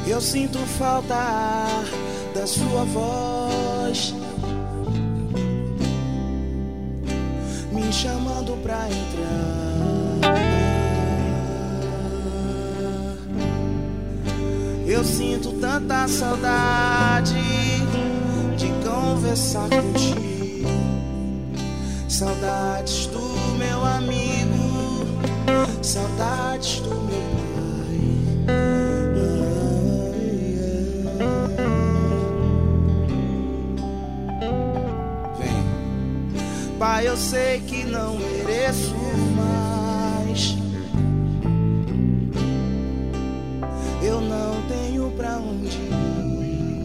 Eu sinto falta da sua voz me chamando pra entrar. Eu sinto tanta saudade de conversar contigo, saudades do meu amigo, saudades do meu pai. Vem, pai, eu sei que não mereço mais. Eu não tenho pra onde ir.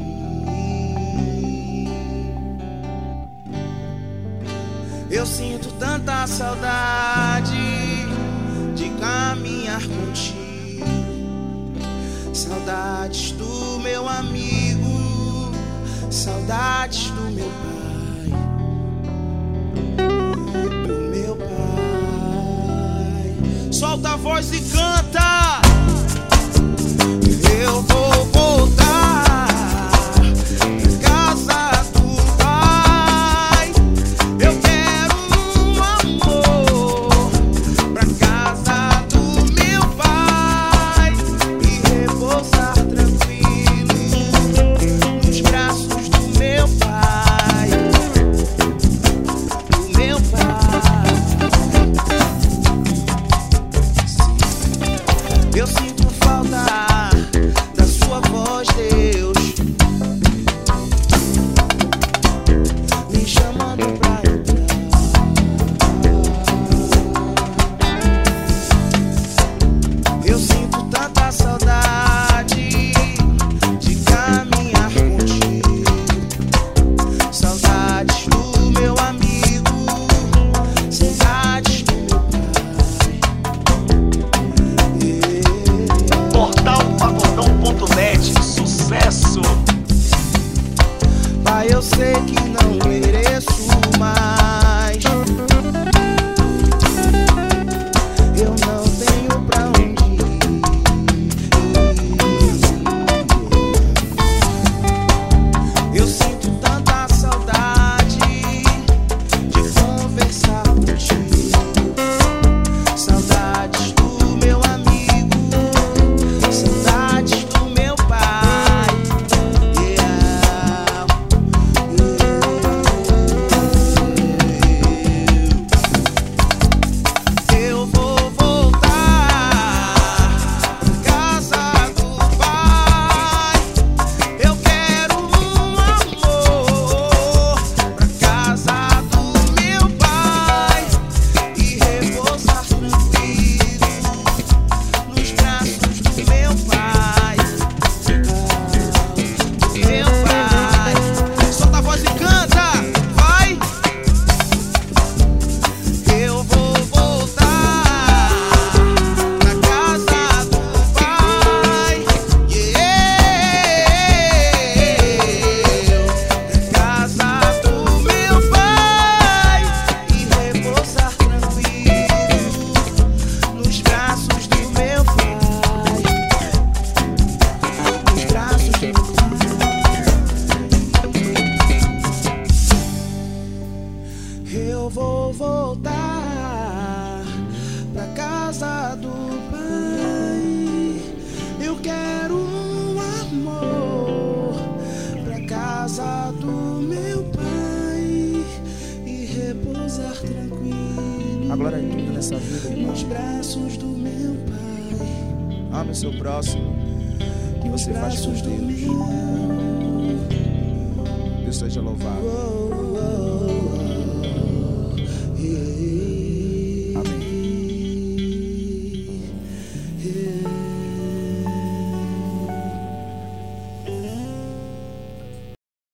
Eu sinto tanta saudade de caminhar contigo, saudades do meu amigo, saudades do meu pai, do meu pai. Solta a voz e canta. Eu vou voltar pra casa do pai. Eu quero um amor pra casa do meu pai e repousar tranquilo nos braços do meu pai, do meu pai. Eu sinto falta da sua voz, Deus, me chamando pra entrar. Eu sinto tanta saudade de caminhar contigo, saudades do meu amigo, saudades do meu pai. Portal Pagodão.net, sucesso! Pai, eu sei que não mereço mais. Eu não tenho pra onde ir. Eu sinto tanta saudade de conversar contigo, saudades do meu amigo, saudades do meu pai. Eu vou voltar pra casa do pai. Eu quero um amor pra casa do meu pai e repousar tranquilo nos braços do meu pai, do meu pai. Solta a voz e canta, vai! Eu vou voltar pra casa do pai, pra casa do meu pai e repousar tranquilo nos braços do meu pai, nos braços do meu pai. Eu vou voltar pra casa do pai. Eu quero um amor pra casa do meu pai e repousar tranquilo. A glória é tudo nessa vida, irmão. Nos braços do meu pai. Ame o seu próximo, que você faz por Braços do Deus. meu. Deus seja louvado. Oh, oh, oh.